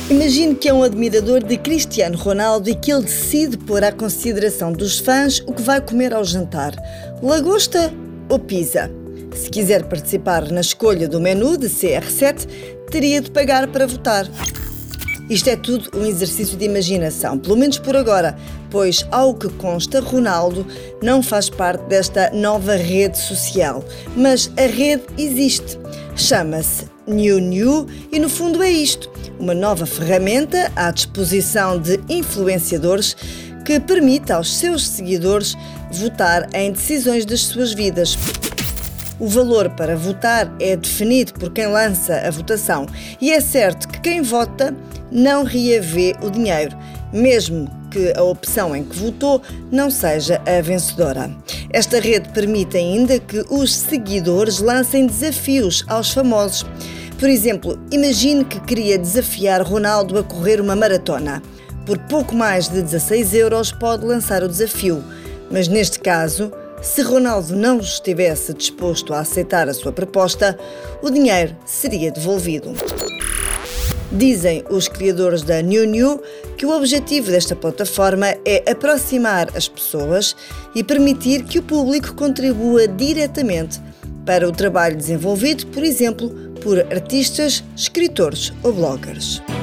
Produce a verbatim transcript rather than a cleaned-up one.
Imagine que é um admirador de Cristiano Ronaldo e que ele decide pôr à consideração dos fãs o que vai comer ao jantar: lagosta ou pizza. Se quiser participar na escolha do menu de C R sete, teria de pagar para votar. Isto é tudo um exercício de imaginação, pelo menos por agora, pois, ao que consta, Ronaldo não faz parte desta nova rede social. Mas a rede existe. Chama-se New New e, no fundo, é isto: uma nova ferramenta à disposição de influenciadores que permite aos seus seguidores votar em decisões das suas vidas. O valor para votar é definido por quem lança a votação e é certo que quem vota não reavê o dinheiro, mesmo que a opção em que votou não seja a vencedora. Esta rede permite ainda que os seguidores lancem desafios aos famosos. Por exemplo, imagine que queria desafiar Ronaldo a correr uma maratona. Por pouco mais de dezasseis euros pode lançar o desafio, mas neste caso, se Ronaldo não estivesse disposto a aceitar a sua proposta, o dinheiro seria devolvido. Dizem os criadores da New New que o objetivo desta plataforma é aproximar as pessoas e permitir que o público contribua diretamente para o trabalho desenvolvido, por exemplo, por artistas, escritores ou bloggers.